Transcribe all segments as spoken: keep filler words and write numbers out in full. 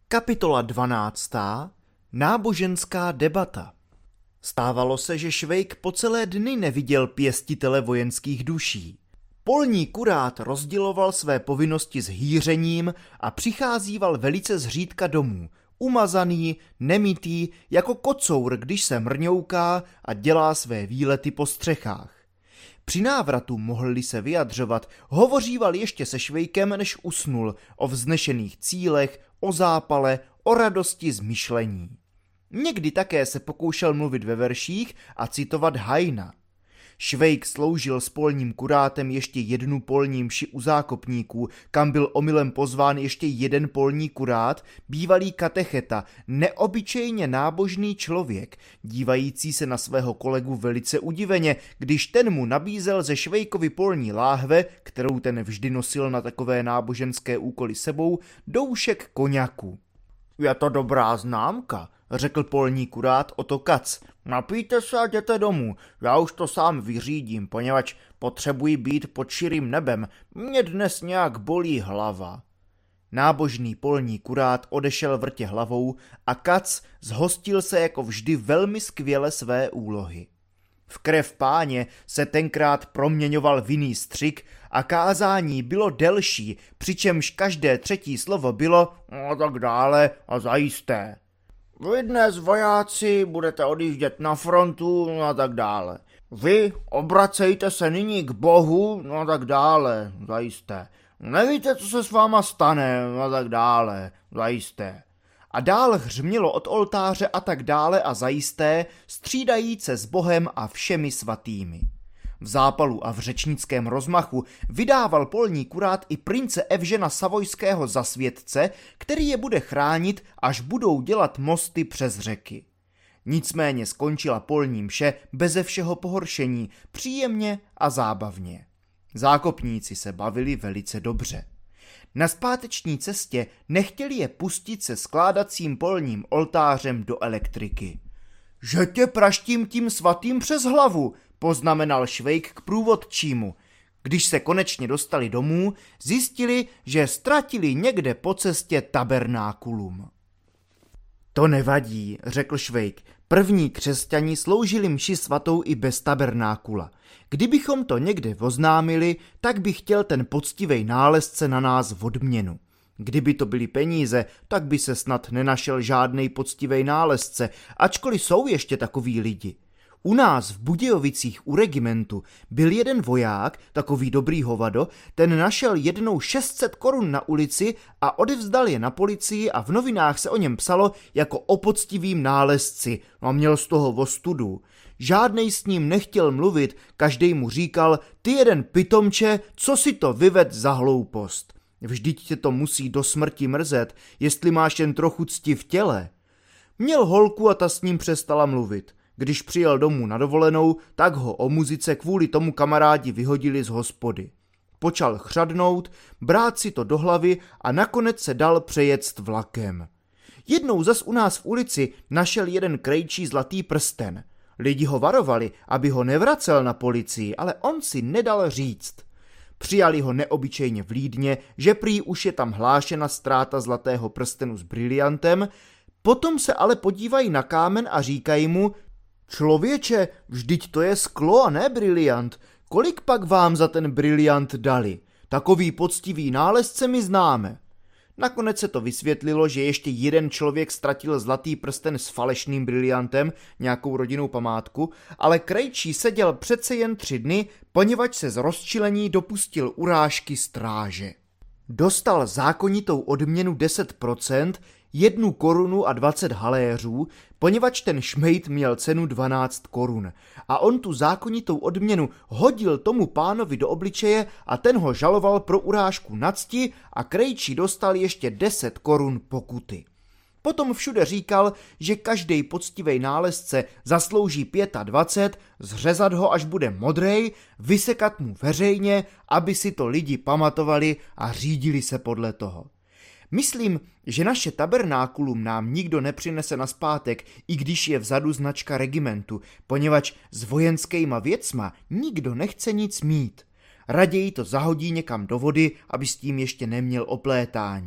Kapitola dvanáctá. Náboženská debata. Stávalo se, že Švejk po celé dny neviděl pěstitele vojenských duší. Polní kurát rozděloval své povinnosti s hýřením a přicházíval velice zřídka domů, umazaný, nemytý, jako kocour, když se mrňouká a dělá své výlety po střechách. Při návratu mohl-li se vyjadřovat, hovoříval ještě se Švejkem, než usnul, o vznešených cílech, o zápale, o radosti z myšlení. Někdy také se pokoušel mluvit ve verších a citovat Haina. Švejk sloužil s polním kurátem ještě jednu polní mši u Zákopníků, kam byl omylem pozván ještě jeden polní kurát, bývalý katecheta, neobyčejně nábožný člověk, dívající se na svého kolegu velice udiveně, když ten mu nabízel ze Švejkovy polní láhve, kterou ten vždy nosil na takové náboženské úkoly sebou, doušek koňaku. Je to dobrá známka, řekl polní kurát Otto Kac. Napijte se a jděte domů, já už to sám vyřídím, poněvadž potřebuji být pod širým nebem, mě dnes nějak bolí hlava. Nábožný polní kurát odešel vrtě hlavou a Kac zhostil se jako vždy velmi skvěle své úlohy. V krev páně se tenkrát proměňoval vinný střik a kázání bylo delší, přičemž každé třetí slovo bylo a tak dále a zajisté. Vy dnes, vojáci, budete odjíždět na frontu a tak dále. Vy obracejte se nyní k Bohu a tak dále, zajisté. Nevíte, co se s váma stane a tak dále, zajisté. A dál hřmělo od oltáře a tak dále a zajisté, střídajíce s Bohem a všemi svatými. V zápalu a v řečnickém rozmachu vydával polní kurát i prince Evžena Savojského za světce, který je bude chránit, až budou dělat mosty přes řeky. Nicméně skončila polní mše beze všeho pohoršení, příjemně a zábavně. Zákopníci se bavili velice dobře. Na zpáteční cestě nechtěli je pustit se skládacím polním oltářem do elektriky. Že tě praštím tím svatým přes hlavu, poznamenal Švejk k průvodčímu. Když se konečně dostali domů, zjistili, že ztratili někde po cestě tabernákulum. To nevadí, řekl Švejk. První křesťani sloužili mši svatou i bez tabernákula. Kdybychom to někde oznámili, tak by chtěl ten poctivej nálezce na nás v odměnu. Kdyby to byly peníze, tak by se snad nenašel žádnej poctivej nálezce, ačkoliv jsou ještě takoví lidi. U nás v Budějovicích u regimentu byl jeden voják, takový dobrý hovado, ten našel jednou šest set korun na ulici a odevzdal je na policii a v novinách se o něm psalo jako o poctivým nálezci a měl z toho ostudu. Žádnej s ním nechtěl mluvit, každej mu říkal, ty jeden pitomče, co si to vyved za hloupost. Vždyť tě to musí do smrti mrzet, jestli máš jen trochu cti v těle. Měl holku a ta s ním přestala mluvit. Když přijel domů na dovolenou, tak ho o muzice kvůli tomu kamarádi vyhodili z hospody. Počal chřadnout, brát si to do hlavy a nakonec se dal přejet vlakem. Jednou zas u nás v ulici našel jeden krejčí zlatý prsten. Lidi ho varovali, aby ho nevracel na policii, ale on si nedal říct. Přijali ho neobyčejně vlídně, že prý už je tam hlášena ztráta zlatého prstenu s briliantem, potom se ale podívají na kámen a říkají mu, člověče, vždyť to je sklo a ne briliant, kolik pak vám za ten briliant dali? Takový poctivý nálezce my známe. Nakonec se to vysvětlilo, že ještě jeden člověk ztratil zlatý prsten s falešným briliantem, nějakou rodinnou památku, ale krejčí seděl přece jen tři dny, poněvadž se z rozčilení dopustil urážky stráže. Dostal zákonitou odměnu deset procent, jednu korunu a dvacet haléřů, poněvadž ten šmejd měl cenu dvanáct korun. A on tu zákonitou odměnu hodil tomu pánovi do obličeje a ten ho žaloval pro urážku na cti a krejčí dostal ještě deset korun pokuty. Potom všude říkal, že každej poctivej nálezce zaslouží dvacet pět, zřezat ho, až bude modrej, vysekat mu veřejně, aby si to lidi pamatovali a řídili se podle toho. Myslím, že naše tabernákulum nám nikdo nepřinese nazpátek, i když je vzadu značka regimentu, poněvadž s vojenskýma věcma nikdo nechce nic mít. Raději to zahodí někam do vody, aby s tím ještě neměl oplétání.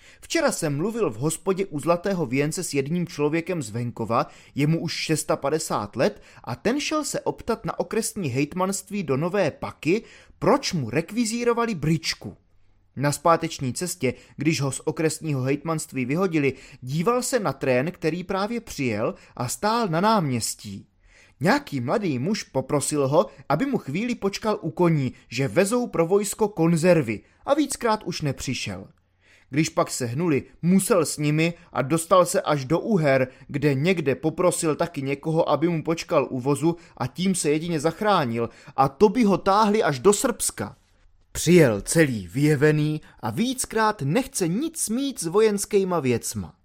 Včera jsem mluvil v hospodě u Zlatého věnce s jedním člověkem z venkova, jemu už padesát šest let, a ten šel se optat na okresní hejtmanství do Nové Paky, proč mu rekvizírovali bryczku. Na zpáteční cestě, když ho z okresního hejtmanství vyhodili, díval se na trén, který právě přijel a stál na náměstí. Nějaký mladý muž poprosil ho, aby mu chvíli počkal u koní, že vezou pro vojsko konzervy, a víckrát už nepřišel. Když pak se hnuli, musel s nimi a dostal se až do Uher, kde někde poprosil taky někoho, aby mu počkal u vozu, a tím se jedině zachránil, a to by ho táhli až do Srbska. Přijel celý vyjevený a víckrát nechce nic mít s vojenskýma věcma.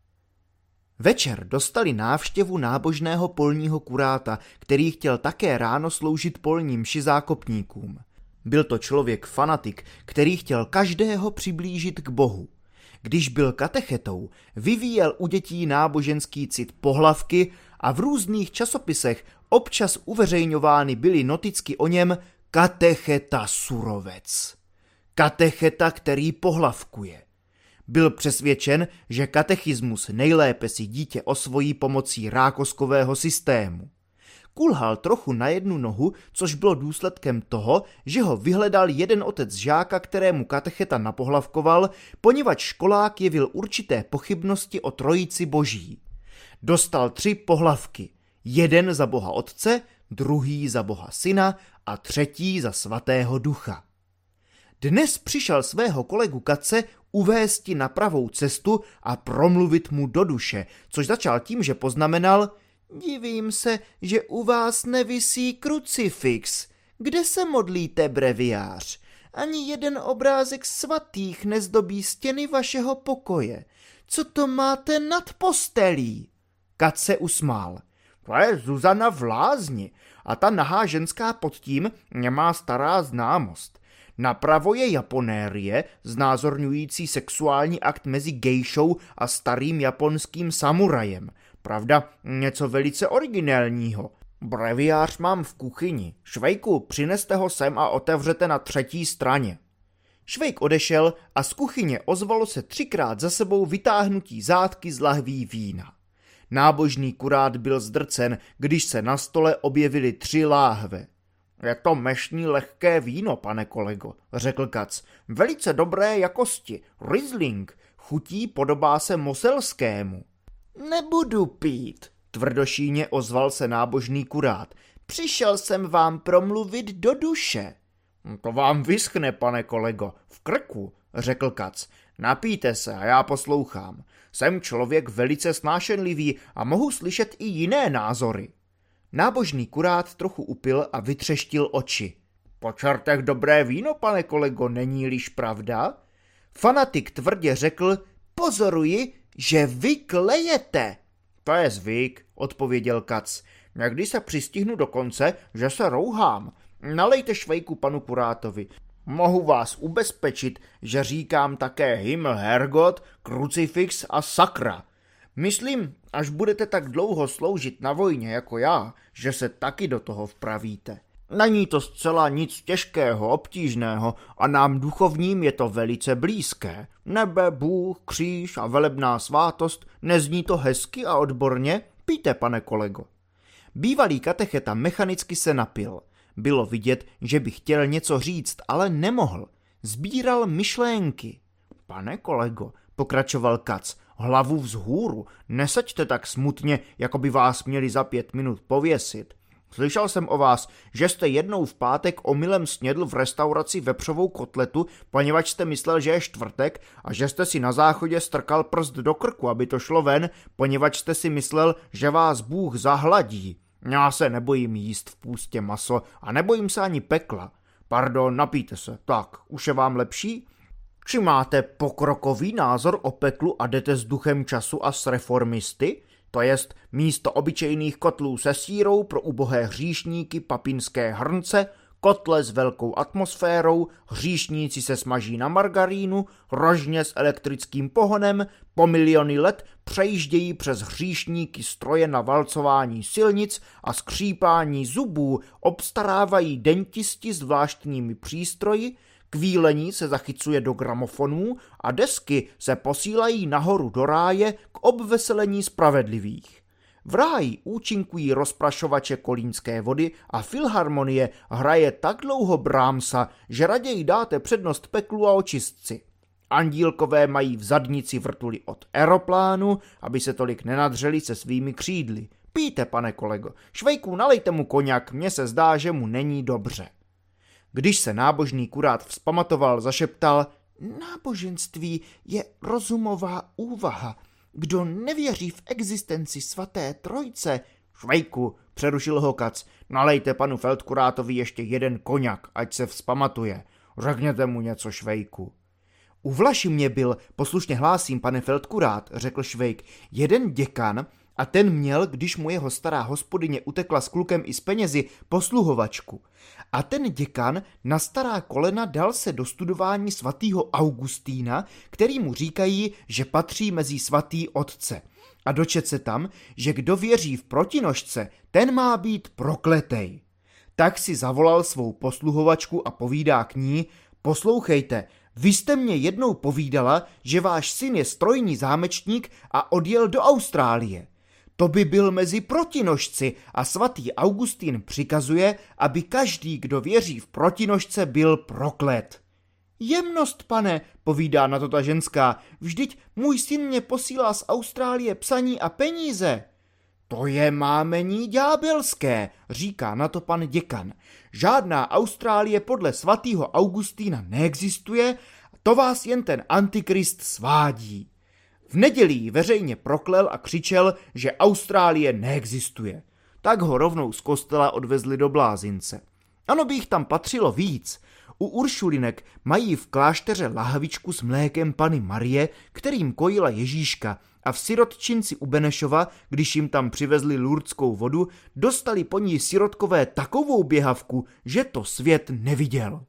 Večer dostali návštěvu nábožného polního kuráta, který chtěl také ráno sloužit polní mši zákopníkům. Byl to člověk fanatik, který chtěl každého přiblížit k Bohu. Když byl katechetou, vyvíjel u dětí náboženský cit pohlavky a v různých časopisech občas uveřejňovány byly noticky o něm katecheta surovec. Katecheta, který pohlavkuje. Byl přesvědčen, že katechismus nejlépe si dítě osvojí pomocí rákoskového systému. Kulhal trochu na jednu nohu, což bylo důsledkem toho, že ho vyhledal jeden otec žáka, kterému katecheta napohlavkoval, poněvadž školák jevil určité pochybnosti o trojici boží. Dostal tři pohlavky, jeden za Boha Otce, druhý za Boha Syna a třetí za Svatého Ducha. Dnes přišel svého kolegu Katce uvésti na pravou cestu a promluvit mu do duše, což začal tím, že poznamenal: divím se, že u vás nevisí krucifix. Kde se modlíte, breviář? Ani jeden obrázek svatých nezdobí stěny vašeho pokoje. Co to máte nad postelí? Kat se usmál. To je Zuzana v lázni a ta nahá ženská pod tím nemá stará známost. Napravo je japonérie, znázorňující sexuální akt mezi gejšou a starým japonským samurajem. Pravda, něco velice originálního. Breviář mám v kuchyni. Švejku, přineste ho sem a otevřete na třetí straně. Švejk odešel a z kuchyně ozvalo se třikrát za sebou vytáhnutí zátky z lahví vína. Nábožný kurát byl zdrcen, když se na stole objevily tři láhve. Je to mešní lehké víno, pane kolego, řekl Kac. Velice dobré jakosti. Riesling. Chutí podobá se moselskému. Nebudu pít, tvrdošíně ozval se nábožný kurát. Přišel jsem vám promluvit do duše. To vám vyschne, pane kolego, v krku, řekl Kac. Napijte se a já poslouchám. Jsem člověk velice snášenlivý a mohu slyšet i jiné názory. Nábožný kurát trochu upil a vytřeštil oči. Po čertech dobré víno, pane kolego, není-liž pravda? Fanatik tvrdě řekl: pozoruji, že vy klejete. To je zvyk, odpověděl Kac. Někdy se přistihnu do konce, že se rouhám. Nalejte švejku panu kurátovi. Mohu vás ubezpečit, že říkám také Himmel, Herrgott, krucifix a sakra. Myslím, až budete tak dlouho sloužit na vojně jako já, že se taky do toho vpravíte. Není to zcela nic těžkého, obtížného a nám duchovním je to velice blízké. Nebe, Bůh, kříž a velebná svátost, nezní to hezky a odborně? Pijte, pane kolego. Bývalý katecheta mechanicky se napil. Bylo vidět, že by chtěl něco říct, ale nemohl. Sbíral myšlénky. Pane kolego, pokračoval Kac, hlavu vzhůru, neseďte tak smutně, jako by vás měli za pět minut pověsit. Slyšel jsem o vás, že jste jednou v pátek omylem snědl v restauraci vepřovou kotletu, poněvadž jste myslel, že je čtvrtek, a že jste si na záchodě strkal prst do krku, aby to šlo ven, poněvadž jste si myslel, že vás Bůh zahladí. Já se nebojím jíst v půstě maso a nebojím se ani pekla. Pardon, napijte se. Tak, už je vám lepší? Či máte pokrokový názor o peklu a jdete s duchem času a s reformisty? To jest místo obyčejných kotlů se sírou pro ubohé hříšníky papinské hrnce, kotle s velkou atmosférou, hříšníci se smaží na margarínu, rožně s elektrickým pohonem, po miliony let přejíždějí přes hříšníky stroje na valcování silnic a skřípání zubů, obstarávají dentisti zvláštními přístroji, Kvílení se zachycuje do gramofonů a desky se posílají nahoru do ráje k obveselení spravedlivých. V ráji účinkují rozprašovače kolínské vody a filharmonie hraje tak dlouho Brahmsa, že raději dáte přednost peklu a očistci. Andílkové mají v zadnici vrtuli od aeroplánu, aby se tolik nenadřeli se svými křídly. Pijte, pane kolego, Švejku, nalejte mu koněk, mně se zdá, že mu není dobře. Když se nábožný kurát vzpamatoval, zašeptal: náboženství je rozumová úvaha. Kdo nevěří v existenci svaté trojce... Švejku, přerušil ho Kac, nalejte panu feldkurátovi ještě jeden koněk, ať se vzpamatuje. Řekněte mu něco, Švejku. U Vlašimě byl, poslušně hlásím, pane feldkurát, řekl Švejk, jeden děkan a ten měl, když mu jeho stará hospodyně utekla s klukem i s penězi, posluhovačku. A ten děkan na stará kolena dal se do studování svatýho Augustína, který mu říkají, že patří mezi svatý otce. A dočet se tam, že kdo věří v protinožce, ten má být prokletej. Tak si zavolal svou posluhovačku a povídá k ní: poslouchejte, vy jste mě jednou povídala, že váš syn je strojní zámečník a odjel do Austrálie. To by byl mezi protinožci a svatý Augustín přikazuje, aby každý, kdo věří v protinožce, byl proklet. Jemnost, pane, povídá na to ta ženská, vždyť můj syn mě posílá z Austrálie psaní a peníze. To je mámení ďábelské, říká na to pan děkan. Žádná Austrálie podle svatýho Augustína neexistuje, to vás jen ten antikrist svádí. V neděli ji veřejně proklel a křičel, že Austrálie neexistuje. Tak ho rovnou z kostela odvezli do blázince. Ano, by jich tam patřilo víc. U Uršulinek mají v klášteře lahvičku s mlékem Panny Marie, kterým kojila Ježíška, a v sirotčinci u Benešova, když jim tam přivezli lurdskou vodu, dostali po ní sirotkové takovou běhavku, že to svět neviděl.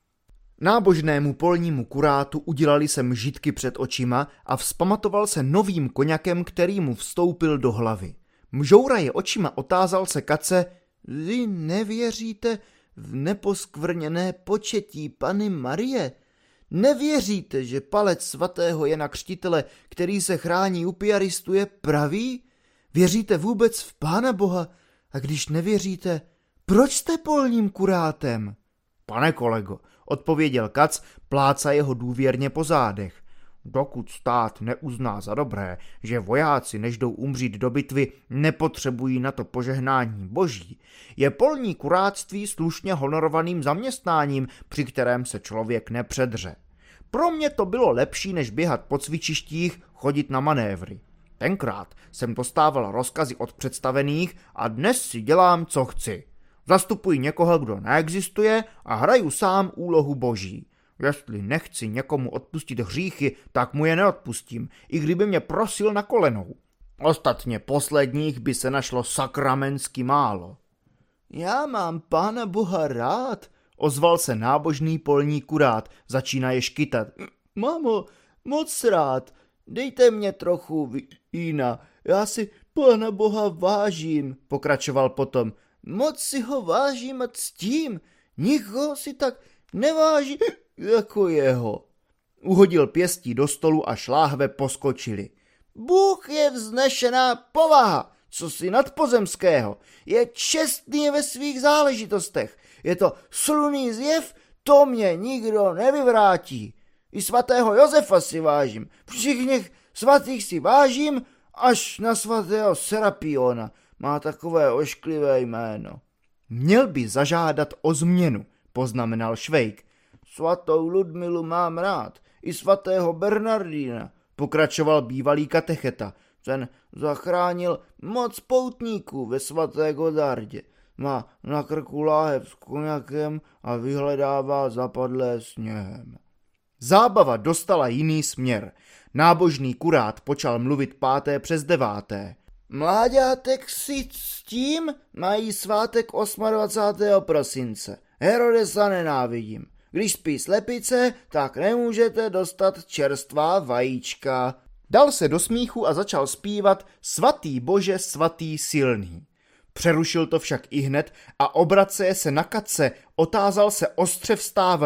Nábožnému polnímu kurátu udělali se mžitky před očima a vzpamatoval se novým koněkem, který mu vstoupil do hlavy. Mžouraje očima otázal se Kace: vy nevěříte v neposkvrněné početí Panny Marie? Nevěříte, že palec svatého Jana Křtitele, který se chrání u piaristů, je pravý? Věříte vůbec v Pána Boha? A když nevěříte, proč jste polním kurátem? Pane kolego, odpověděl Kac, pláca jeho důvěrně po zádech. Dokud stát neuzná za dobré, že vojáci, než jdou umřít do bitvy, nepotřebují na to požehnání boží, je polní kuráctví slušně honorovaným zaměstnáním, při kterém se člověk nepředře. Pro mě to bylo lepší, než běhat po cvičištích, chodit na manévry. Tenkrát jsem dostával rozkazy od představených a dnes si dělám, co chci. Zastupuji někoho, kdo neexistuje, a hraju sám úlohu boží. Jestli nechci někomu odpustit hříchy, tak mu je neodpustím, i kdyby mě prosil na kolenou. Ostatně posledních by se našlo sakramensky málo. Já mám Pána Boha rád, ozval se nábožný polní kurát, začínaje škytat. Mamo, moc rád, dejte mě trochu vína, já si Pána Boha vážím, pokračoval potom. Moc si ho vážím a ctím, nikoho si tak neváží jako jeho. Uhodil pěstí do stolu a šláhve poskočili. Bůh je vznešená povaha, co si nadpozemského, je čestný ve svých záležitostech, je to slunný zjev, to mě nikdo nevyvrátí. I svatého Josefa si vážím, všech svatých si vážím, až na svatého Serapiona, má takové ošklivé jméno. Měl by zažádat o změnu, poznamenal Švejk. Svatou Ludmilu mám rád, i svatého Bernardína, pokračoval bývalý katecheta. Ten zachránil moc poutníků ve svaté Godardě. Má na krku láhev s koněkem a vyhledává zapadlé sněhem. Zábava dostala jiný směr. Nábožný kurát počal mluvit páté přes deváté. Mláďátek si s tím mají svátek dvacátého osmého prosince. Herodesa nenávidím. Když spí slepice, tak nemůžete dostat čerstvá vajíčka. Dal se do smíchu a začal zpívat Svatý Bože, svatý silný. Přerušil to však ihned a obraceje se na Katce, otázal se ostře vstávaje.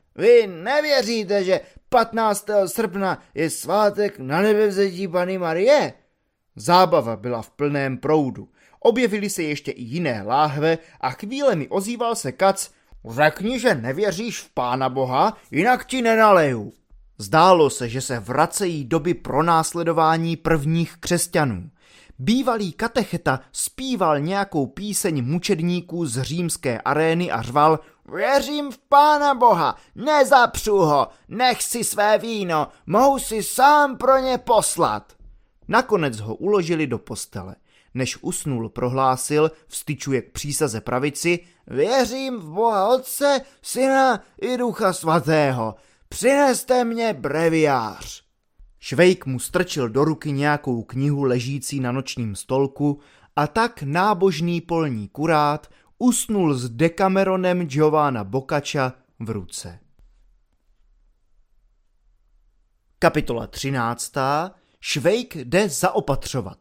Vy nevěříte, že patnáctého srpna je svátek na nebevzetí Panny Marie? Zábava byla v plném proudu. Objevily se ještě i jiné láhve a chvílemi ozýval se Kac: řekni, že nevěříš v Pána Boha, jinak ti nenaleju. Zdálo se, že se vracejí doby pronásledování prvních křesťanů. Bývalý katecheta zpíval nějakou píseň mučedníků z římské arény a řval: věřím v Pána Boha, nezapřu ho, nech si své víno, mohu si sám pro ně poslat. Nakonec ho uložili do postele. Než usnul, prohlásil, vstyčuje k přísaze pravici: věřím v Boha Otce, Syna i Ducha Svatého. Přineste mě breviář. Švejk mu strčil do ruky nějakou knihu ležící na nočním stolku a tak nábožný polní kurát usnul s Decameronem Giovanna Boccaccia v ruce. Kapitola třináctá. Švejk jde zaopatřovat.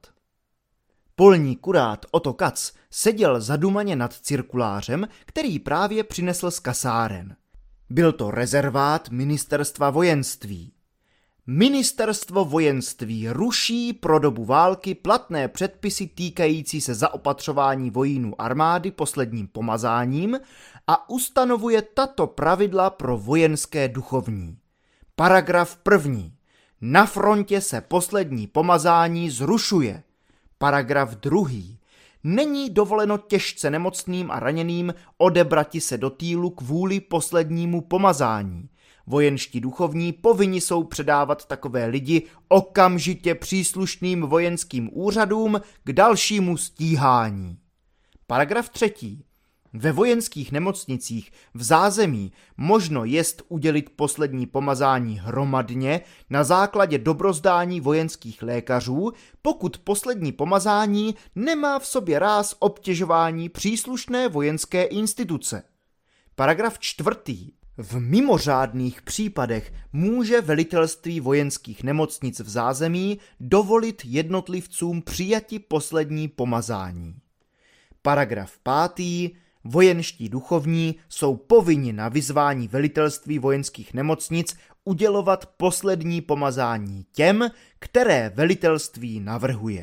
Polní kurát Otto Kac seděl zadumaně nad cirkulářem, který právě přinesl z kasáren. Byl to rezervát ministerstva vojenství. Ministerstvo vojenství ruší pro dobu války platné předpisy týkající se zaopatřování vojínů armády posledním pomazáním a ustanovuje tato pravidla pro vojenské duchovní. Paragraf první. Na frontě se poslední pomazání zrušuje. Paragraf druhý. Není dovoleno těžce nemocným a raněným odebrati se do týlu kvůli poslednímu pomazání. Vojenští duchovní povinni jsou předávat takové lidi okamžitě příslušným vojenským úřadům k dalšímu stíhání. Paragraf třetí. Ve vojenských nemocnicích v zázemí možno jest udělit poslední pomazání hromadně na základě dobrozdání vojenských lékařů, pokud poslední pomazání nemá v sobě ráz obtěžování příslušné vojenské instituce. Paragraf čtvrtý. V mimořádných případech může velitelství vojenských nemocnic v zázemí dovolit jednotlivcům přijati poslední pomazání. Paragraf pátý. Vojenští duchovní jsou povinni na vyzvání velitelství vojenských nemocnic udělovat poslední pomazání těm, které velitelství navrhuje.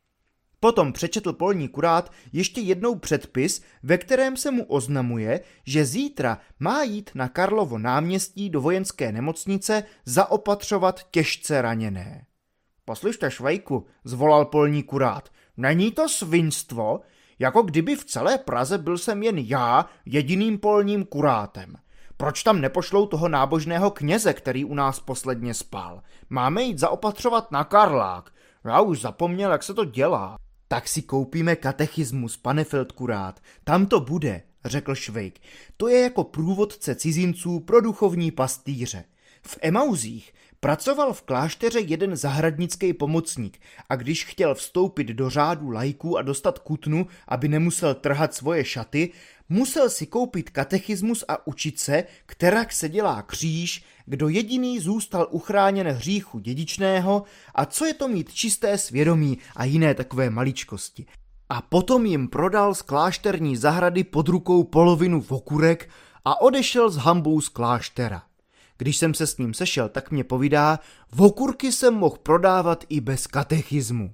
Potom přečetl polní kurát ještě jednou předpis, ve kterém se mu oznamuje, že zítra má jít na Karlovo náměstí do vojenské nemocnice zaopatřovat těžce raněné. Poslyšte, Švejku, zvolal polní kurát, není to svinstvo? Jako kdyby v celé Praze byl jsem jen já jediným polním kurátem. Proč tam nepošlou toho nábožného kněze, který u nás posledně spal? Máme jít zaopatřovat na Karlák. Já už zapomněl, jak se to dělá. Tak si koupíme katechismus, pane feldkurát. Tam to bude, řekl Švejk. To je jako průvodce cizinců pro duchovní pastýře. V Emauzích pracoval v klášteře jeden zahradnický pomocník a když chtěl vstoupit do řádu laiků a dostat kutnu, aby nemusel trhat svoje šaty, musel si koupit katechismus a učit se, kterak se dělá kříž, kdo jediný zůstal uchráněn hříchu dědičného a co je to mít čisté svědomí a jiné takové maličkosti. A potom jim prodal z klášterní zahrady pod rukou polovinu vokurek a odešel s hambou z kláštera. Když jsem se s ním sešel, tak mě povídá, vokurky jsem mohl prodávat i bez katechismu.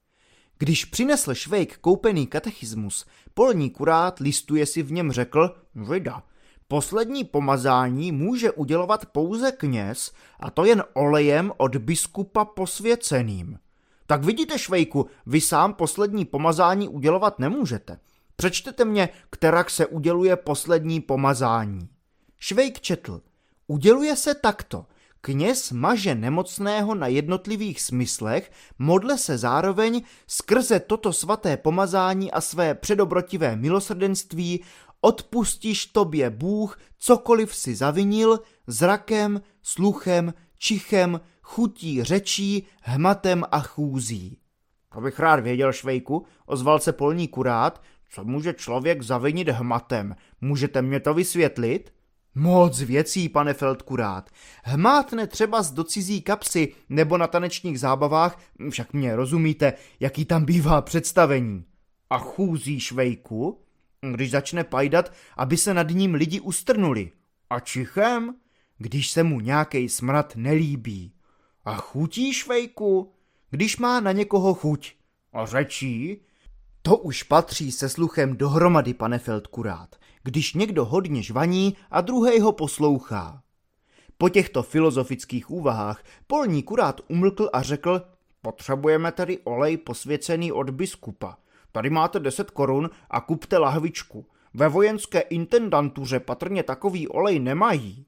Když přinesl Švejk koupený katechismus, polní kurát listuje si v něm řekl, vida, poslední pomazání může udělovat pouze kněz, a to jen olejem od biskupa posvěceným. Tak vidíte, Švejku, vy sám poslední pomazání udělovat nemůžete. Přečtete mě, kterak se uděluje poslední pomazání. Švejk četl. Uděluje se takto. Kněz maže nemocného na jednotlivých smyslech, modle se zároveň skrze toto svaté pomazání a své předobrotivé milosrdenství odpustíš tobě Bůh, cokoliv si zavinil, zrakem, sluchem, čichem, chutí řečí, hmatem a chůzí. To bych rád věděl, Švejku, ozval se polní kurát, co může člověk zavinit hmatem. Můžete mě to vysvětlit? Moc věcí, pane feldkurát. Hmátne třeba z do cizí kapsy nebo na tanečních zábavách, však mě rozumíte, jaký tam bývá představení. A chůzí, Švejku, když začne pajdat, aby se nad ním lidi ustrnuli. A čichem? když se mu nějakej smrad nelíbí. A chutí, Švejku? Když má na někoho chuť. A řečí? To už patří se sluchem dohromady, pane feldkurát, když někdo hodně žvaní a druhej ho poslouchá. Po těchto filozofických úvahách polní kurát umlkl a řekl: potřebujeme tady olej posvěcený od biskupa. Tady máte deset korun a kupte lahvičku. Ve vojenské intendantuře patrně takový olej nemají.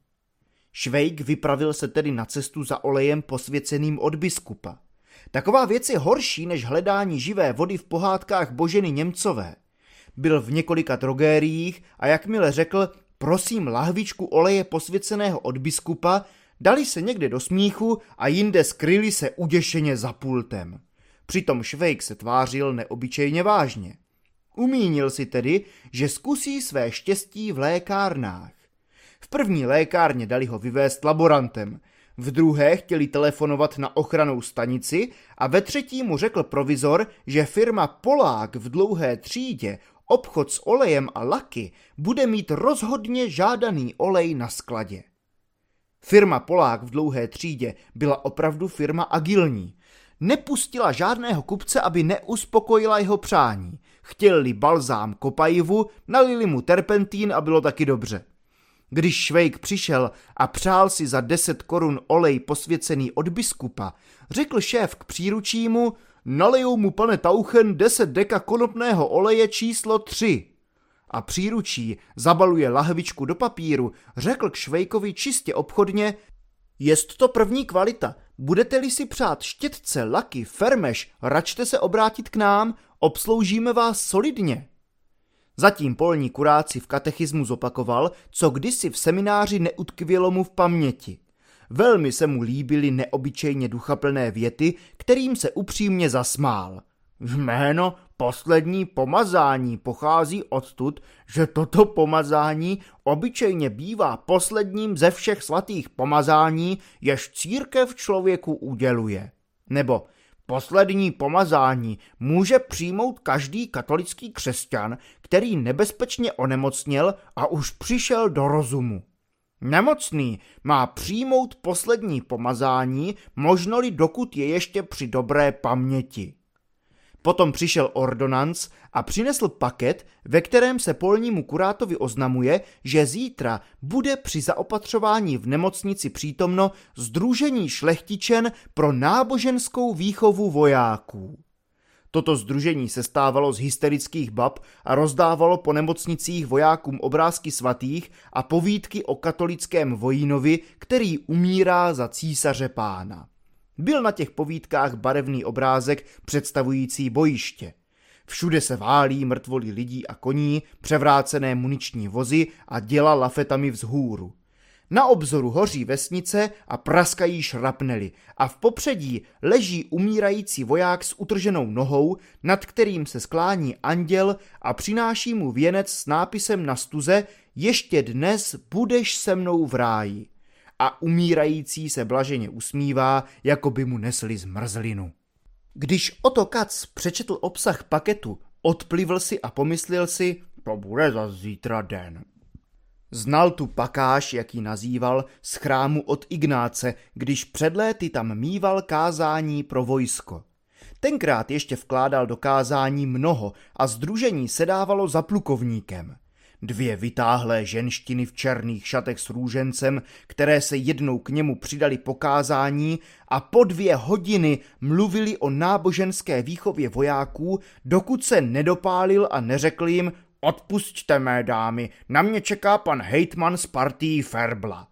Švejk vypravil se tedy na cestu za olejem posvěceným od biskupa. Taková věc je horší než hledání živé vody v pohádkách Boženy Němcové. Byl v několika drogériích a jakmile řekl: prosím lahvičku oleje posvěceného od biskupa, dali se někde do smíchu a jinde skryli se uděšeně za pultem. Přitom Švejk se tvářil neobyčejně vážně. Umínil si tedy, že zkusí své štěstí v lékárnách. V první lékárně dali ho vyvést laborantem, v druhé chtěli telefonovat na ochrannou stanici a ve třetí mu řekl provizor, že firma Polák v Dlouhé třídě, obchod s olejem a laky, bude mít rozhodně žádaný olej na skladě. Firma Polák v Dlouhé třídě byla opravdu firma agilní. Nepustila žádného kupce, aby neuspokojila jeho přání. Chtěli balzám kopajivu, nalili mu terpentín a bylo taky dobře. Když Švejk přišel a přál si za deset korun olej posvěcený od biskupa, řekl šéf k příručímu: naliju mu, pane Tauchen, deset deka konopného oleje číslo tři. A příručí zabaluje lahvičku do papíru, řekl k Švejkovi čistě obchodně: jest to první kvalita, budete-li si přát štětce, laky, fermeš, račte se obrátit k nám, obsloužíme vás solidně. Zatím polní kurát si v katechismu zopakoval, co kdysi v semináři neutkvělo mu v paměti. Velmi se mu líbily neobyčejně duchaplné věty, kterým se upřímně zasmál. Jméno poslední pomazání pochází odtud, že toto pomazání obyčejně bývá posledním ze všech svatých pomazání, jež církev člověku uděluje. Nebo poslední pomazání může přijmout každý katolický křesťan, který nebezpečně onemocněl a už přišel do rozumu. Nemocný má přijmout poslední pomazání, možno-li dokud je ještě při dobré paměti. Potom přišel ordonanc a přinesl paket, ve kterém se polnímu kurátovi oznamuje, že zítra bude při zaopatřování v nemocnici přítomno sdružení šlechtičen pro náboženskou výchovu vojáků. Toto sdružení sestávalo z hysterických bab a rozdávalo po nemocnicích vojákům obrázky svatých a povídky o katolickém vojínovi, který umírá za císaře pána. Byl na těch povídkách barevný obrázek představující bojiště. Všude se válí mrtvoly lidí a koní, převrácené muniční vozy a děla lafetami vzhůru. Na obzoru hoří vesnice a praskají šrapnely a v popředí leží umírající voják s utrženou nohou, nad kterým se sklání anděl a přináší mu věnec s nápisem na stuze: ještě dnes budeš se mnou v ráji. A umírající se blaženě usmívá, jako by mu nesli zmrzlinu. Když Otto Katz přečetl obsah paketu, odplivl si a pomyslel si: to bude za zítra den. Znal tu pakáž, jak ji nazýval, z chrámu od Ignáce, když před léty tam míval kázání pro vojsko. Tenkrát ještě vkládal do kázání mnoho a sdružení sedávalo za plukovníkem. Dvě vytáhlé ženštiny v černých šatech s růžencem, které se jednou k němu přidali po kázání a po dvě hodiny mluvili o náboženské výchově vojáků, dokud se nedopálil a neřekl jim: odpusťte, mé dámy, na mě čeká pan hejtman z partii Ferbla.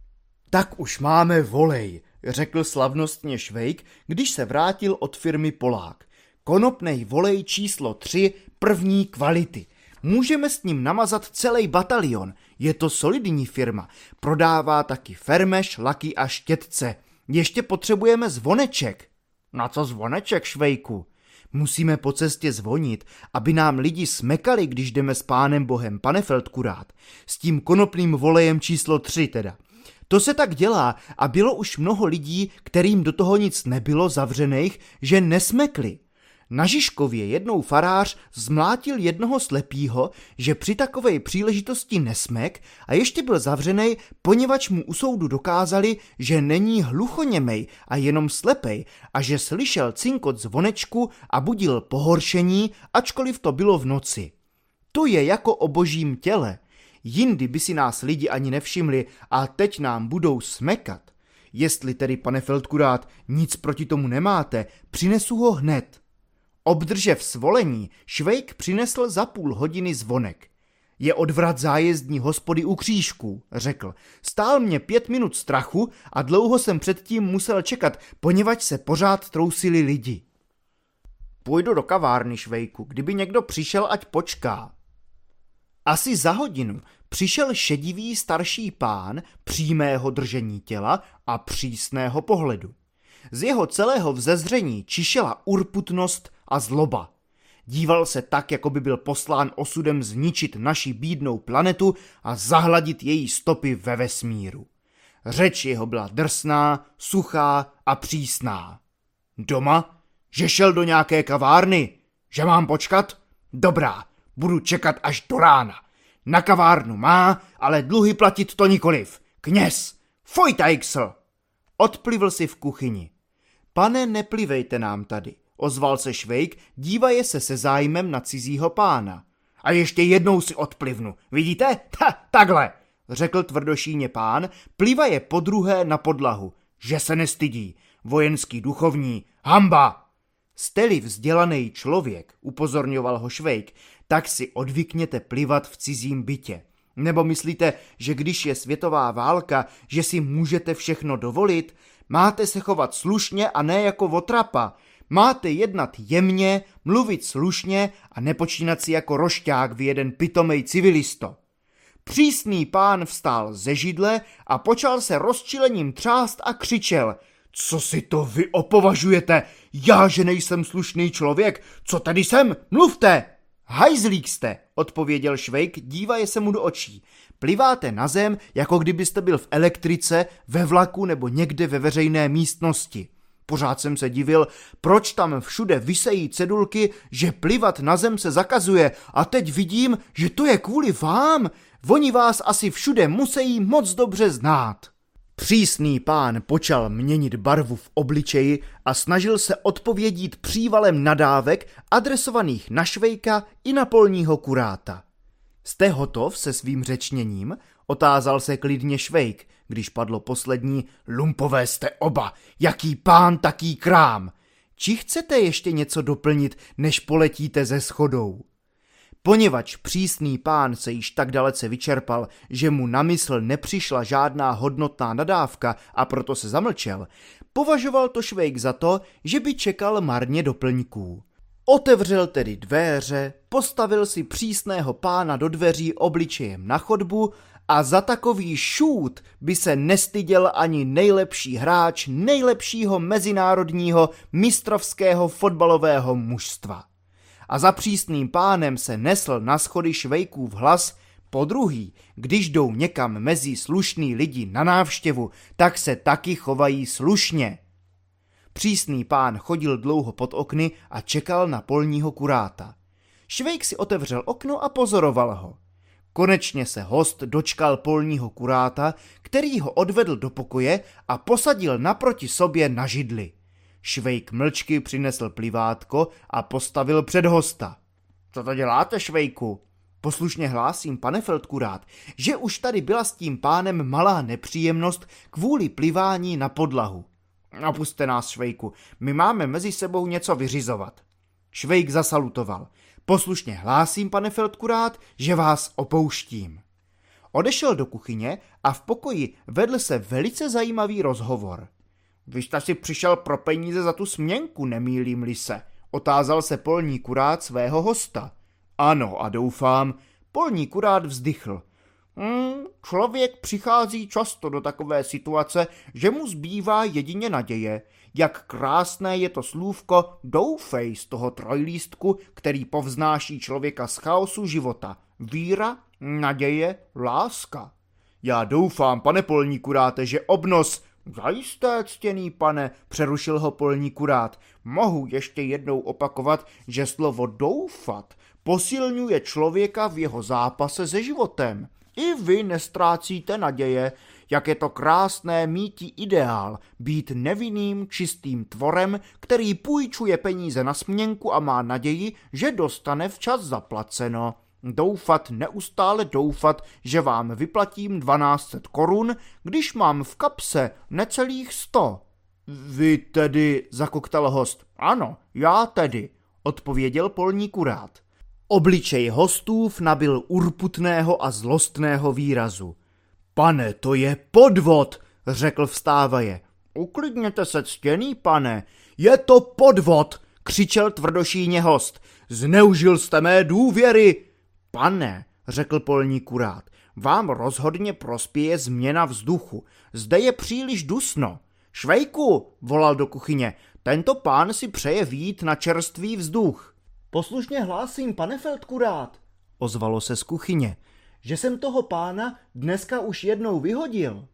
Tak už máme volej, řekl slavnostně Švejk, když se vrátil od firmy Polák. Konopnej volej číslo tři první kvality. Můžeme s ním namazat celý batalion, je to solidní firma, prodává taky fermeš, laky a štětce. Ještě potřebujeme zvoneček. Na co zvoneček, Švejku? Musíme po cestě zvonit, aby nám lidi smekali, když jdeme s pánem Bohem, pane feldkurát. S tím konopným volejem číslo tři teda. To se tak dělá a bylo už mnoho lidí, kterým do toho nic nebylo, zavřených, že nesmekli. Na Žižkově jednou farář zmlátil jednoho slepýho, že při takové příležitosti nesmek a ještě byl zavřenej, poněvadž mu u soudu dokázali, že není hluchoněmej a jenom slepej a že slyšel cinkot zvonečku a budil pohoršení, ačkoliv to bylo v noci. To je jako o božím těle. Jindy by si nás lidi ani nevšimli a teď nám budou smekat. Jestli tedy, pane feldkurát, nic proti tomu nemáte, přinesu ho hned. Obdržev svolení, Švejk přinesl za půl hodiny zvonek. Je odvrat zájezdní hospody u Křížků, řekl. Stál mě pět minut strachu a dlouho jsem předtím musel čekat, poněvadž se pořád trousili lidi. Půjdu do kavárny, Švejku, kdyby někdo přišel, ať počká. Asi za hodinu přišel šedivý starší pán přímého držení těla a přísného pohledu. Z jeho celého vzezření čišela urputnost a zloba. Díval se tak, jako by byl poslán osudem zničit naši bídnou planetu a zahladit její stopy ve vesmíru. Řeč jeho byla drsná, suchá a přísná. Doma? Že šel do nějaké kavárny? Že mám počkat? Dobrá, budu čekat až do rána. Na kavárnu má, ale dluhy platit to nikoliv. Kněz! Fojtajksl! Odplivl si v kuchyni. Pane, neplivejte nám tady, ozval se Švejk, dívaje se se zájmem na cizího pána. A ještě jednou si odplivnu, vidíte? Ta, takhle, řekl tvrdošíně pán, plivaje podruhé na podlahu. Že se nestydí, vojenský duchovní, hamba! Jste-li vzdělaný člověk, upozorňoval ho Švejk, tak si odvykněte plivat v cizím bytě. Nebo myslíte, že když je světová válka, že si můžete všechno dovolit? Máte se chovat slušně a ne jako votrapa. Máte jednat jemně, mluvit slušně a nepočínat si jako rošťák vy jeden pitomej civilisto. Přísný pán vstál ze židle a počal se rozčilením třást a křičel. Co si to vy opovažujete? Já, že nejsem slušný člověk, co tady jsem? Mluvte! Hajzlík jste, odpověděl Švejk, dívaje se mu do očí. Pliváte na zem, jako kdybyste byl v elektrice, ve vlaku nebo někde ve veřejné místnosti. Pořád jsem se divil, proč tam všude visejí cedulky, že plivat na zem se zakazuje a teď vidím, že to je kvůli vám. Oni vás asi všude musejí moc dobře znát. Přísný pán počal měnit barvu v obličeji a snažil se odpovědít přívalem nadávek adresovaných na Švejka i na polního kuráta. Jste hotov se svým řečněním? Otázal se klidně Švejk, když padlo poslední lumpové jste oba, jaký pán, taký krám. Či chcete ještě něco doplnit, než poletíte ze schodou? Poněvadž přísný pán se již tak dalece vyčerpal, že mu na mysl nepřišla žádná hodnotná nadávka a proto se zamlčel, považoval to Švejk za to, že by čekal marně doplňků. Otevřel tedy dveře, postavil si přísného pána do dveří obličejem na chodbu a za takový šút by se nestyděl ani nejlepší hráč nejlepšího mezinárodního mistrovského fotbalového mužstva. A za přísným pánem se nesl na schody Švejkův hlas, podruhý, když jdou někam mezi slušný lidi na návštěvu, tak se taky chovají slušně. Přísný pán chodil dlouho pod okny a čekal na polního kuráta. Švejk si otevřel okno a pozoroval ho. Konečně se host dočkal polního kuráta, který ho odvedl do pokoje a posadil naproti sobě na židli. Švejk mlčky přinesl plivátko a postavil před hosta. Co to děláte, Švejku? Poslušně hlásím, pane feldkurát, že už tady byla s tím pánem malá nepříjemnost kvůli plivání na podlahu. Napuste nás, Švejku, my máme mezi sebou něco vyřizovat. Švejk zasalutoval. Poslušně hlásím, pane feldkurát, že vás opouštím. Odešel do kuchyně a v pokoji vedl se velice zajímavý rozhovor. Vy jste si přišel pro peníze za tu směnku, nemýlím-li se, otázal se polní kurát svého hosta. Ano, a doufám, polní kurát vzdychl. Hmm, člověk přichází často do takové situace, že mu zbývá jedině naděje. Jak krásné je to slůvko doufej z toho trojlístku, který povznáší člověka z chaosu života. Víra, naděje, láska. Já doufám, pane polní kuráte, že obnos Zajisté, ctěný pane, přerušil ho polní kurát. Mohu ještě jednou opakovat, že slovo doufat posilňuje člověka v jeho zápase se životem. I vy nestrácíte naděje, jak je to krásné mítí ideál, být nevinným, čistým tvorem, který půjčuje peníze na směnku a má naději, že dostane včas zaplaceno. Doufat, neustále doufat, že vám vyplatím dvanáct set korun, když mám v kapse necelých sto. Vy tedy, zakoktal host. Ano, já tedy, odpověděl polní kurát. Obličej hostův nabyl urputného a zlostného výrazu. Pane, to je podvod, řekl vstávaje. Uklidněte se, ctěný pane. Je to podvod, křičel tvrdošíjně host. Zneužil jste mé důvěry. Pane, řekl polní kurát, vám rozhodně prospěje změna vzduchu. Zde je příliš dusno. Švejku, volal do kuchyně, tento pán si přeje vyjít na čerstvý vzduch. Poslušně hlásím, pane feldkurát, ozvalo se z kuchyně, že jsem toho pána dneska už jednou vyhodil.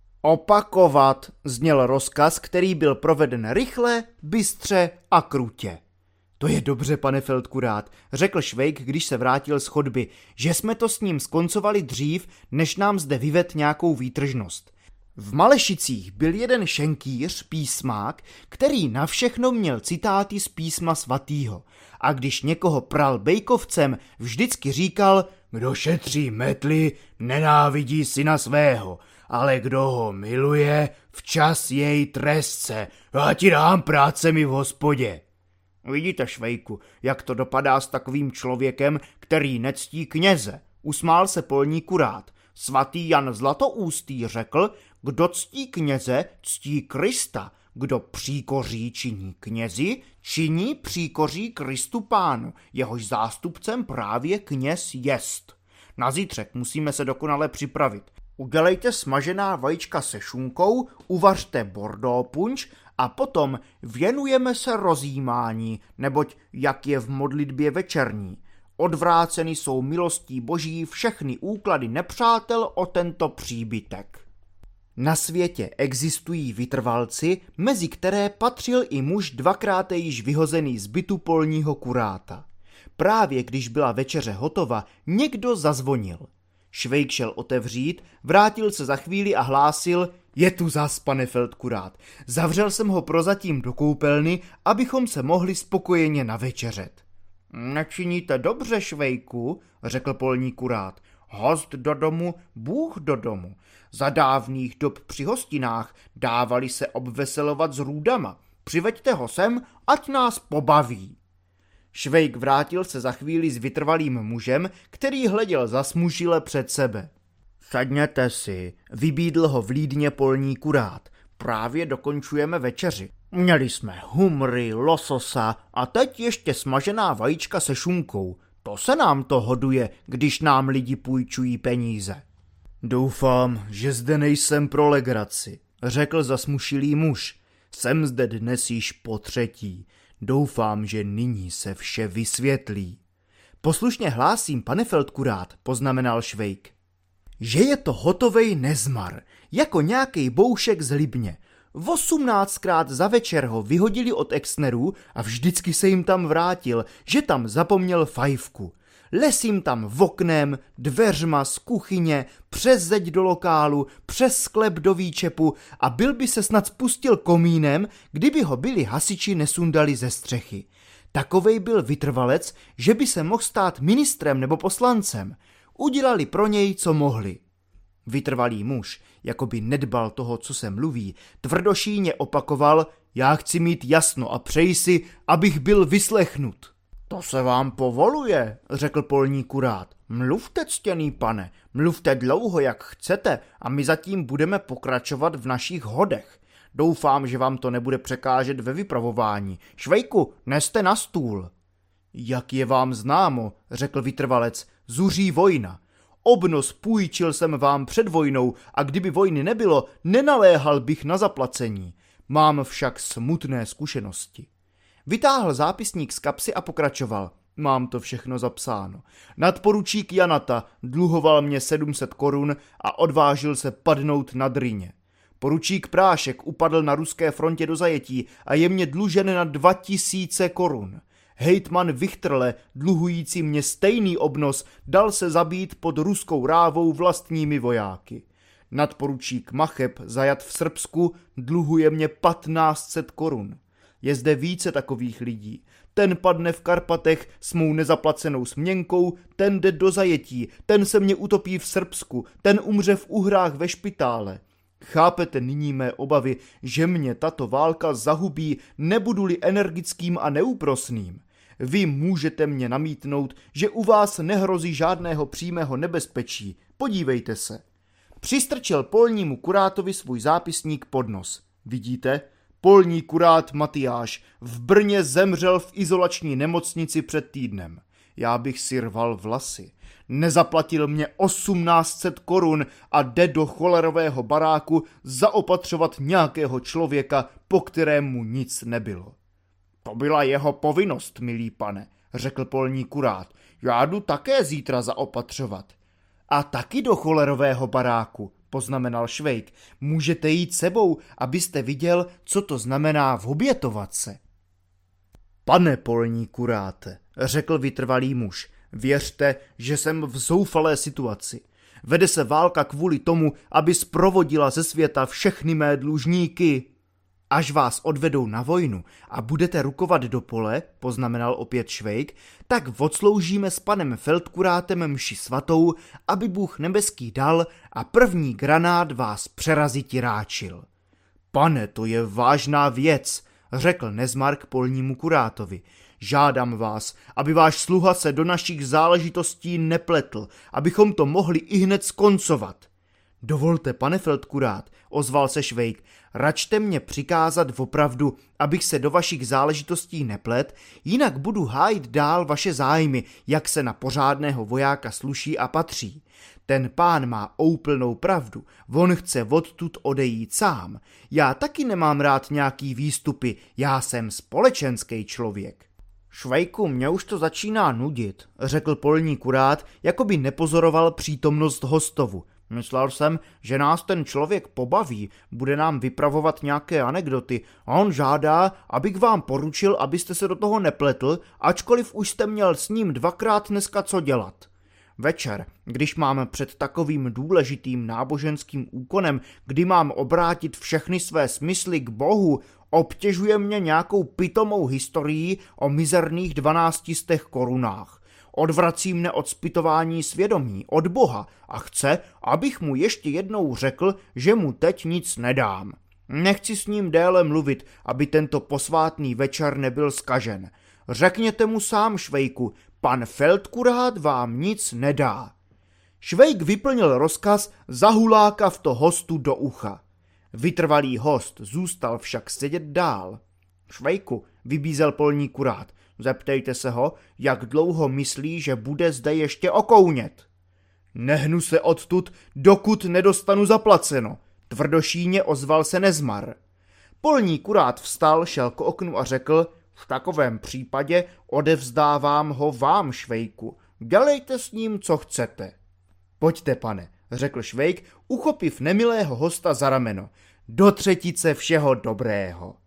Opakovat, zněl rozkaz, který byl proveden rychle, bystře a krutě. To je dobře, pane feldkurát, řekl Švejk, když se vrátil z chodby, že jsme to s ním skoncovali dřív, než nám zde vyved nějakou výtržnost. V Malešicích byl jeden šenkýř, písmák, který na všechno měl citáty z písma svatýho. A když někoho pral bejkovcem, vždycky říkal, kdo šetří metly, nenávidí syna svého, ale kdo ho miluje, včas jej trestce, já ti dám práce mi v hospodě. Vidíte, Švejku, jak to dopadá s takovým člověkem, který nectí kněze, usmál se polní kurát. Svatý Jan Zlatoústý řekl, kdo ctí kněze, ctí Krista, kdo příkoří činí knězi, činí příkoří Kristu pánu, jehož zástupcem právě kněz jest. Na zítřek musíme se dokonale připravit. Udělejte smažená vajíčka se šunkou, uvařte bordeaux punč a potom věnujeme se rozjímání, neboť jak je v modlitbě večerní. Odvráceny jsou milostí boží všechny úklady nepřátel o tento příbytek. Na světě existují vytrvalci, mezi které patřil i muž dvakrát již vyhozený z bytu polního kuráta. Právě když byla večeře hotova, někdo zazvonil. Švejk šel otevřít, vrátil se za chvíli a hlásil, je tu zas, pane feldkurát. Zavřel jsem ho prozatím do koupelny, abychom se mohli spokojeně navečeřet. Nečiníte dobře, Švejku, řekl polní kurát. Host do domu, Bůh do domu. Za dávných dob při hostinách dávali se obveselovat s růdama. Přiveďte ho sem, ať nás pobaví. Švejk vrátil se za chvíli s vytrvalým mužem, který hleděl zasmužile před sebe. Sedněte si, vybídl ho vlídně polní kurát. Právě dokončujeme večeři. Měli jsme humry, lososa a teď ještě smažená vajíčka se šunkou. To se nám to hoduje, když nám lidi půjčují peníze. Doufám, že zde nejsem pro legraci, řekl zasmušilý muž. Jsem zde dnes již po třetí. Doufám, že nyní se vše vysvětlí. Poslušně hlásím, pane feldkurát, poznamenal Švejk, že je to hotovej nezmar, jako nějakej boušek z Libně. Osmnáctkrát za večer ho vyhodili od Exnerů a vždycky se jim tam vrátil, že tam zapomněl fajfku. Lesím tam v oknem, dveřma z kuchyně, přes zeď do lokálu, přes sklep do výčepu a byl by se snad spustil komínem, kdyby ho byli hasiči nesundali ze střechy. Takovej byl vytrvalec, že by se mohl stát ministrem nebo poslancem. Udělali pro něj, co mohli. Vytrvalý muž, jako by nedbal toho, co se mluví, tvrdošíjně opakoval, já chci mít jasno a přeji si, abych byl vyslechnut. To se vám povoluje, řekl polní kurát. Mluvte, ctěný pane, mluvte dlouho, jak chcete a my zatím budeme pokračovat v našich hodech. Doufám, že vám to nebude překážet ve vypravování. Švejku, neste na stůl. Jak je vám známo, řekl vytrvalec, zuří vojna. Obnos půjčil jsem vám před vojnou a kdyby vojny nebylo, nenaléhal bych na zaplacení. Mám však smutné zkušenosti. Vytáhl zápisník z kapsy a pokračoval. Mám to všechno zapsáno. Nadporučík Janata dluhoval mě sedm set korun a odvážil se padnout na dryně. Poručík Prášek upadl na ruské frontě do zajetí a je mě dlužen na dva tisíce korun. Hejtman Vichtrle, dluhující mě stejný obnos, dal se zabít pod ruskou rávou vlastními vojáky. Nadporučík Macheb, zajat v Srbsku, dluhuje mě patnáct set korun. Je zde více takových lidí. Ten padne v Karpatech s mou nezaplacenou směnkou, ten jde do zajetí, ten se mě utopí v Srbsku, ten umře v Uhrách ve špitále. Chápete nyní mé obavy, že mě tato válka zahubí, nebudu-li energickým a neúprosným? Vy můžete mě namítnout, že u vás nehrozí žádného přímého nebezpečí. Podívejte se. Přistrčil polnímu kurátovi svůj zápisník pod nos. Vidíte? Polní kurát Matyáš v Brně zemřel v izolační nemocnici před týdnem. Já bych si rval vlasy. Nezaplatil mě osmnáct set korun a jde do cholerového baráku zaopatřovat nějakého člověka, po kterému nic nebylo. To byla jeho povinnost, milý pane, řekl polní kurát. Já jdu také zítra zaopatřovat. A taky do cholerového baráku, poznamenal Švejk. Můžete jít sebou, abyste viděl, co to znamená vobětovat se. Pane polní kuráte, řekl vytrvalý muž, věřte, že jsem v zoufalé situaci. Vede se válka kvůli tomu, aby zprovodila ze světa všechny mé dlužníky. Až vás odvedou na vojnu a budete rukovat do pole, poznamenal opět Švejk, tak odsloužíme s panem feldkurátem mši svatou, aby Bůh nebeský dal a první granát vás přeraziti ráčil. Pane, to je vážná věc, řekl Nezmark polnímu kurátovi. Žádám vás, aby váš sluha se do našich záležitostí nepletl, abychom to mohli ihned skoncovat. Dovolte, pane feldkurát, ozval se Švejk, račte mě přikázat opravdu, abych se do vašich záležitostí neplet, jinak budu hájit dál vaše zájmy, jak se na pořádného vojáka sluší a patří. Ten pán má úplnou pravdu, on chce odtud odejít sám. Já taky nemám rád nějaký výstupy, já jsem společenský člověk. Švejku, mě už to začíná nudit, řekl polní kurát, jako by nepozoroval přítomnost hostovu. Myslel jsem, že nás ten člověk pobaví, bude nám vypravovat nějaké anekdoty a on žádá, abych vám poručil, abyste se do toho nepletl, ačkoliv už jste měl s ním dvakrát dneska co dělat. Večer, když mám před takovým důležitým náboženským úkonem, kdy mám obrátit všechny své smysly k Bohu, obtěžuje mě nějakou pitomou historií o mizerných dvanáctistech korunách. Odvrací mne od zpytování svědomí, od Boha a chce, abych mu ještě jednou řekl, že mu teď nic nedám. Nechci s ním déle mluvit, aby tento posvátný večer nebyl zkažen. Řekněte mu sám, Švejku, pan feldkurát vám nic nedá. Švejk vyplnil rozkaz, zahulákav to hostu do ucha. Vytrvalý host zůstal však sedět dál. Švejku, vybízel polní kurát, zeptejte se ho, jak dlouho myslí, že bude zde ještě okounět. Nehnu se odtud, dokud nedostanu zaplaceno, tvrdošíně ozval se Nezmar. Polní kurát vstal, šel k oknu a řekl, v takovém případě odevzdávám ho vám, Švejku, dělejte s ním, co chcete. Pojďte, pane, řekl Švejk, uchopiv nemilého hosta za rameno, do třetice všeho dobrého.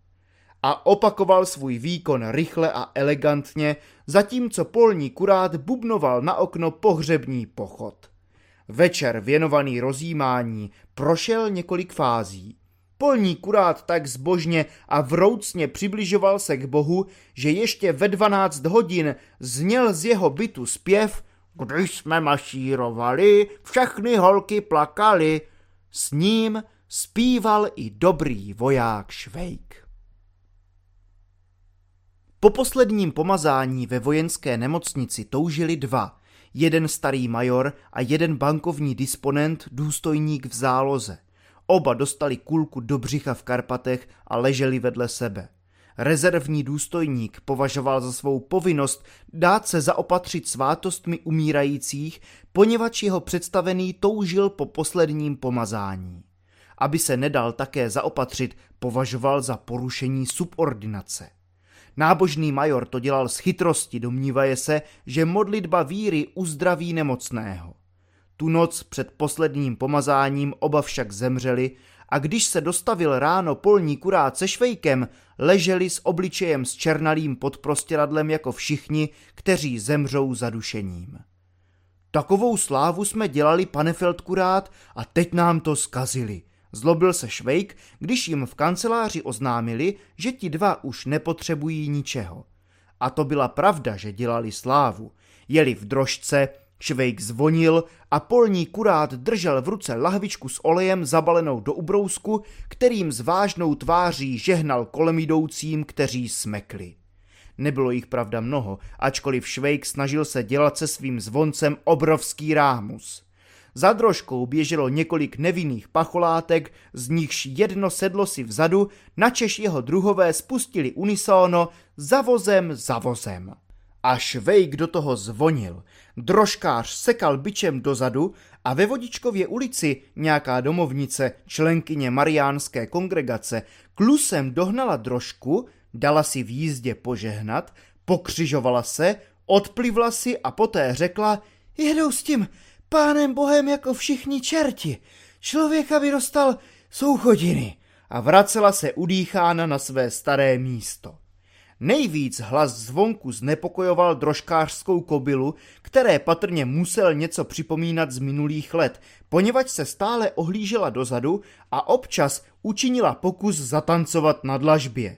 A opakoval svůj výkon rychle a elegantně, zatímco polní kurát bubnoval na okno pohřební pochod. Večer věnovaný rozjímání prošel několik fází. Polní kurát tak zbožně a vroucně přibližoval se k Bohu, že ještě ve dvanáct hodin zněl z jeho bytu zpěv Když jsme mašírovali, všechny holky plakaly. S ním zpíval i dobrý voják Švejk. Po posledním pomazání ve vojenské nemocnici toužili dva, jeden starý major a jeden bankovní disponent, důstojník v záloze. Oba dostali kulku do břicha v Karpatech a leželi vedle sebe. Rezervní důstojník považoval za svou povinnost dát se zaopatřit svátostmi umírajících, poněvadž jeho představený toužil po posledním pomazání. Aby se nedal také zaopatřit, považoval za porušení subordinace. Nábožný major to dělal z chytrosti, domnívaje se, že modlitba víry uzdraví nemocného. Tu noc před posledním pomazáním oba však zemřeli a když se dostavil ráno polní kurát se Švejkem, leželi s obličejem zčernalým pod prostěradlem jako všichni, kteří zemřou zadušením. Takovou slávu jsme dělali, pane feldkurát, a teď nám to zkazili. Zlobil se Švejk, když jim v kanceláři oznámili, že ti dva už nepotřebují ničeho. A to byla pravda, že dělali slávu. Jeli v drožce, Švejk zvonil a polní kurát držel v ruce lahvičku s olejem zabalenou do ubrousku, kterým s vážnou tváří žehnal kolem jdoucím, kteří smekli. Nebylo jich pravda mnoho, ačkoliv Švejk snažil se dělat se svým zvoncem obrovský rámus. Za drožkou běželo několik nevinných pacholátek, z nichž jedno sedlo si vzadu, načež jeho druhové spustili unisono za vozem za vozem. A Švejk do toho zvonil. Drožkář sekal bičem dozadu a ve Vodičkově ulici nějaká domovnice, členkyně mariánské kongregace, klusem dohnala drožku, dala si v jízdě požehnat, pokřižovala se, odplivla si a poté řekla: jedou s tím pánem Bohem jako všichni čerti. Člověka by dostal souchodiny. A vracela se udýchána na své staré místo. Nejvíc hlas zvonku znepokojoval drožkářskou kobylu, které patrně musel něco připomínat z minulých let, poněvadž se stále ohlížela dozadu a občas učinila pokus zatancovat na dlažbě.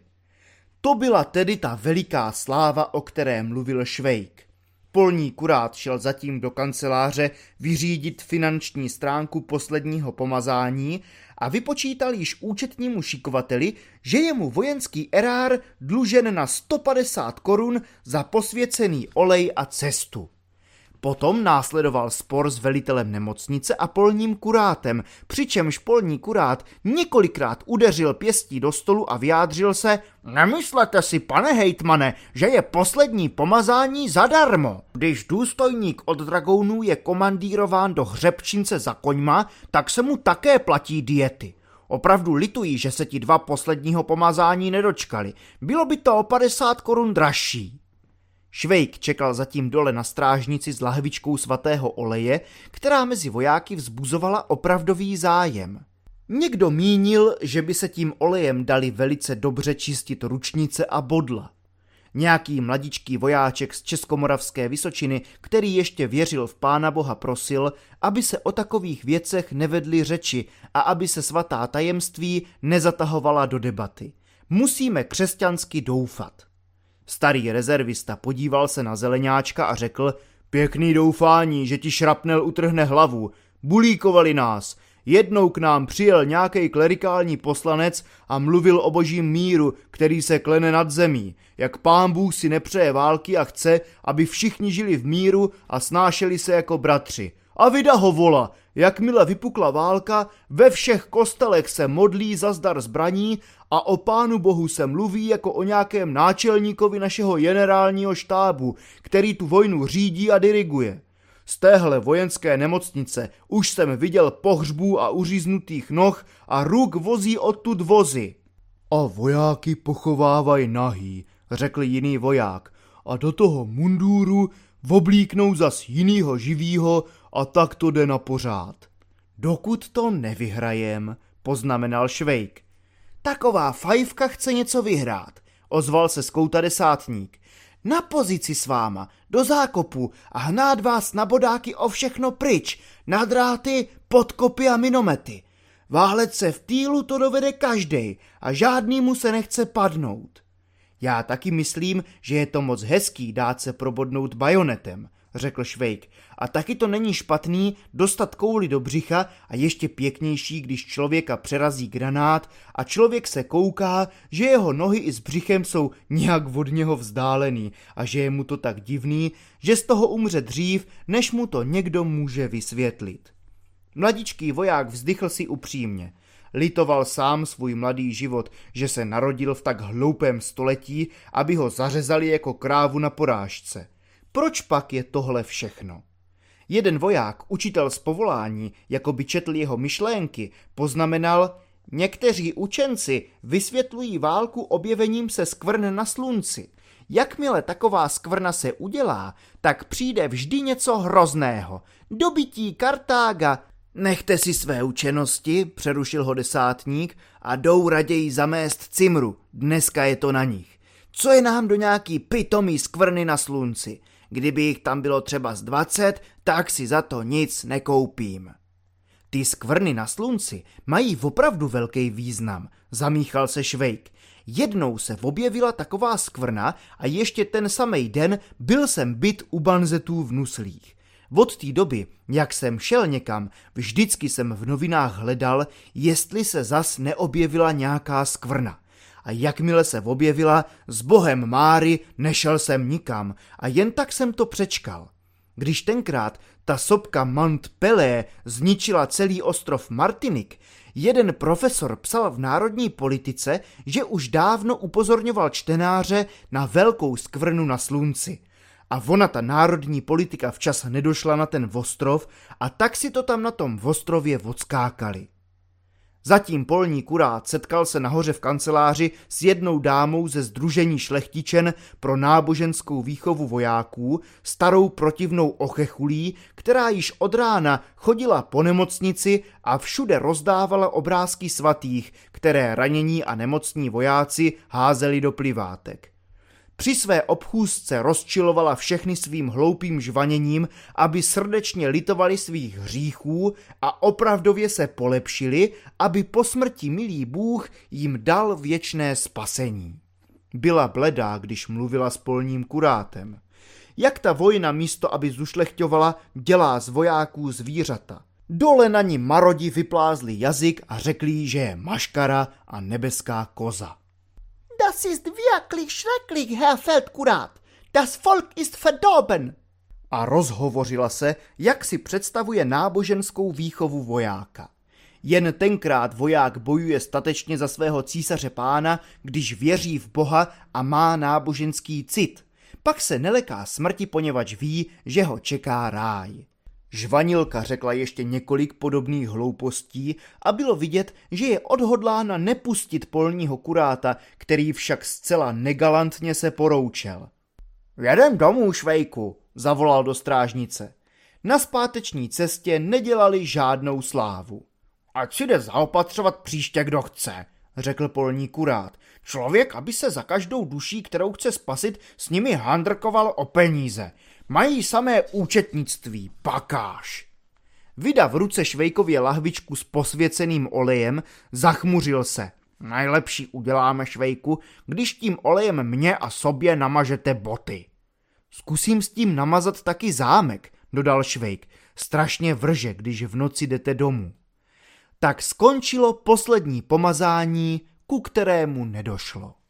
To byla tedy ta veliká sláva, o které mluvil Švejk. Polní kurát šel zatím do kanceláře vyřídit finanční stránku posledního pomazání a vypočítal již účetnímu šikovateli, že je mu vojenský erár dlužen na sto padesát korun za posvěcený olej a cestu. Potom následoval spor s velitelem nemocnice a polním kurátem, přičemž polní kurát několikrát udeřil pěstí do stolu a vyjádřil se: nemyslete si, pane hejtmane, že je poslední pomazání zadarmo. Když důstojník od dragounů je komandírován do hřebčince za koňma, tak se mu také platí diety. Opravdu lituji, že se ti dva posledního pomazání nedočkali. Bylo by to o padesát korun dražší. Švejk čekal zatím dole na strážnici s lahvičkou svatého oleje, která mezi vojáky vzbuzovala opravdový zájem. Někdo mínil, že by se tím olejem dali velice dobře čistit ručnice a bodla. Nějaký mladičký vojáček z Českomoravské Vysočiny, který ještě věřil v Pána Boha, prosil, aby se o takových věcech nevedly řeči a aby se svatá tajemství nezatahovala do debaty. Musíme křesťansky doufat. Starý rezervista podíval se na zeleňáčka a řekl: pěkný doufání, že ti šrapnel utrhne hlavu. Bulíkovali nás. Jednou k nám přijel nějaký klerikální poslanec a mluvil o božím míru, který se klene nad zemí. Jak Pán Bůh si nepřeje války a chce, aby všichni žili v míru a snášeli se jako bratři. A vida ho vola. Jakmile vypukla válka, ve všech kostelech se modlí za zdar zbraní a o Pánu Bohu se mluví jako o nějakém náčelníkovi našeho generálního štábu, který tu vojnu řídí a diriguje. Z téhle vojenské nemocnice už jsem viděl pohřbů a uříznutých noh a ruk vozí odtud vozy. A vojáky pochovávají nahý, řekl jiný voják, a do toho mundúru oblíknou zas jinýho živýho a tak to jde na pořád. Dokud to nevyhrajem, poznamenal Švejk. Taková fajfka chce něco vyhrát, ozval se z kouta desátník. Na pozici s váma, do zákopu a hnát vás na bodáky o všechno pryč, na dráty, podkopy a minomety. Válet se v týlu to dovede každej a žádnýmu se nechce padnout. Já taky myslím, že je to moc hezký dát se probodnout bajonetem, řekl Švejk. A taky to není špatný dostat kouli do břicha a ještě pěknější, když člověka přerazí granát a člověk se kouká, že jeho nohy i s břichem jsou nějak od něho vzdálený a že je mu to tak divný, že z toho umře dřív, než mu to někdo může vysvětlit. Mladičký voják vzdychl si upřímně. Litoval sám svůj mladý život, že se narodil v tak hloupém století, aby ho zařezali jako krávu na porážce. Proč pak je tohle všechno? Jeden voják, učitel z povolání, jako by četl jeho myšlénky, poznamenal: někteří učenci vysvětlují válku objevením se skvrn na slunci. Jakmile taková skvrna se udělá, tak přijde vždy něco hrozného. Dobytí Kartága, Nechte si své učenosti, přerušil ho desátník, a jdou raději zamést cimru, dneska je to na nich. Co je nám do nějaký pitomý skvrny na slunci? Kdyby jich tam bylo třeba z dvacet, tak si za to nic nekoupím. Ty skvrny na slunci mají opravdu velký význam, zamíchal se Švejk. Jednou se objevila taková skvrna a ještě ten samej den byl jsem byt u banzetů v Nuslích. Od té doby, jak jsem šel někam, vždycky jsem v novinách hledal, jestli se zas neobjevila nějaká skvrna. A jakmile se objevila, s bohem Máry nešel jsem nikam a jen tak jsem to přečkal. Když tenkrát ta sopka Montpellier zničila celý ostrov Martinik, jeden profesor psal v Národní politice, že už dávno upozorňoval čtenáře na velkou skvrnu na slunci. A ona, ta národní politika, včas nedošla na ten ostrov a tak si to tam na tom ostrově odskákali. Zatím polní kurát setkal se nahoře v kanceláři s jednou dámou ze Sdružení šlechtičen pro náboženskou výchovu vojáků, starou protivnou ochechulí, která již od rána chodila po nemocnici a všude rozdávala obrázky svatých, které ranění a nemocní vojáci házeli do plivátek. Při své obchůzce rozčilovala všechny svým hloupým žvaněním, aby srdečně litovali svých hříchů a opravdově se polepšili, aby po smrti milý Bůh jim dal věčné spasení. Byla bledá, když mluvila s polním kurátem. Jak ta vojna místo, aby zušlechťovala, dělá z vojáků zvířata. Dole na ní marodi vyplázli jazyk a řekli jí, že je maškara a nebeská koza. Das ist wirklich schrecklich, Herr Feldkurat. Das Volk ist verdorben. A rozhovořila se, jak si představuje náboženskou výchovu vojáka. Jen tenkrát voják bojuje statečně za svého císaře pána, když věří v Boha a má náboženský cit. Pak se neleká smrti, poněvadž ví, že ho čeká ráj. Žvanilka řekla ještě několik podobných hloupostí a bylo vidět, že je odhodlána nepustit polního kuráta, který však zcela negalantně se poroučel. Jedem domů, Švejku, zavolal do strážnice. Na zpáteční cestě nedělali žádnou slávu. Ať si jde zaopatřovat příště, kdo chce, řekl polní kurát. Člověk, aby se za každou duší, kterou chce spasit, s nimi handrkoval o peníze. Mají samé účetnictví, pakáš. Vida v ruce Švejkově lahvičku s posvěceným olejem, zachmuřil se. Najlepší uděláme, Švejku, když tím olejem mě a sobě namažete boty. Zkusím s tím namazat taky zámek, dodal Švejk. Strašně vrže, když v noci jdete domů. Tak skončilo poslední pomazání, ku kterému nedošlo.